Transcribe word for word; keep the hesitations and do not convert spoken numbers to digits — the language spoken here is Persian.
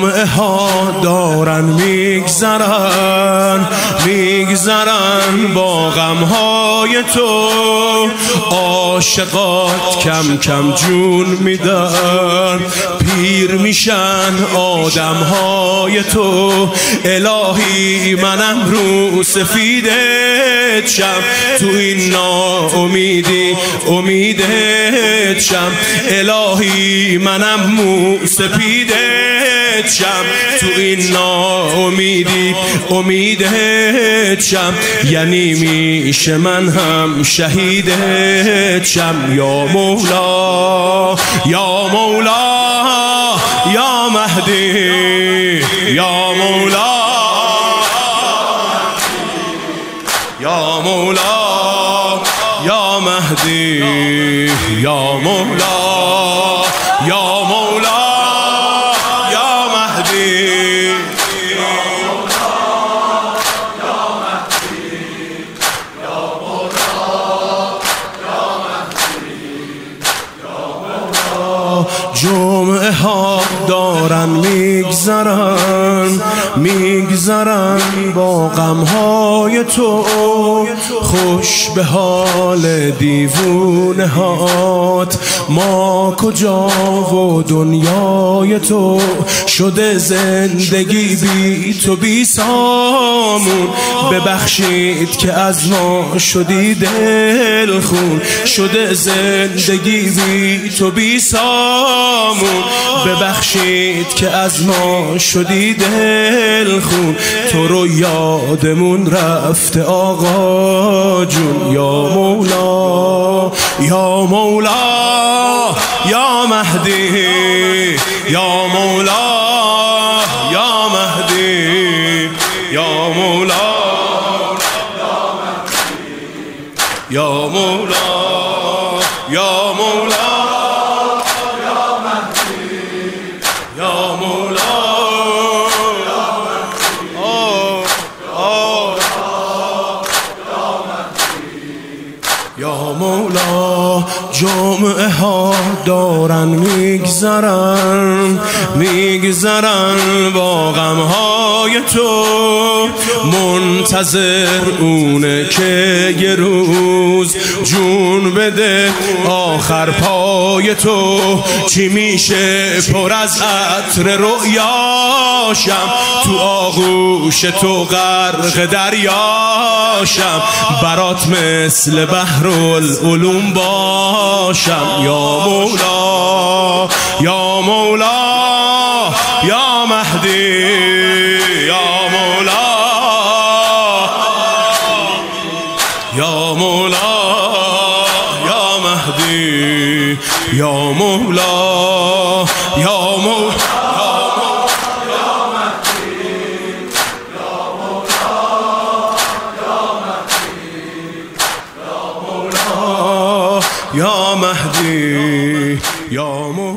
جمعه ها دارن میگذرن میگذرن با غم های تو، عاشقات کم کم جون میدن، پیر میشن آدم های تو. الهی منم رو سفیدت شم، تو این ناامیدی امیدت شم. الهی منم مو سپیدت شم، تو این ناامیدی امیدت شم. یعنی میشه من هم شهیدت شم. یا مولا یا مولا یا مهدی یا مولا یا مولا یا مهدی یا مولا یا مولا یا مهدی جمعه ها دارن میگذرن میگذرن با غم های تو، خوش به حال دیوونه هات. ما کجا و دنیای تو، شده زندگی بی تو بی سامون. ببخشید که از ما شدی دل خون، شده زندگی بی تو بی سامون. ببخشید که از ما شدی دل خون، تو رو یادمون رفته آقا جون. یا مولا یا مولا یا مهدی یا مولا یا مهدی یا مولا یا مولا یا مولا یا مهدی یا مولا یا مولا. جمعه ها دارن میگذرن میگذرن با غم های تو، منتظر اونه که یه روز جون بده آخر پای تو. چی میشه پر از عطر رؤیاشم، تو آغوش تو غرق دریاشم. برات مثل بحرالعلوم باشم. یا مولا یا مولا یا مهدی یا مولا یا مولا یا مهدی یا مولا یا مولا یا مهدی یا مولا.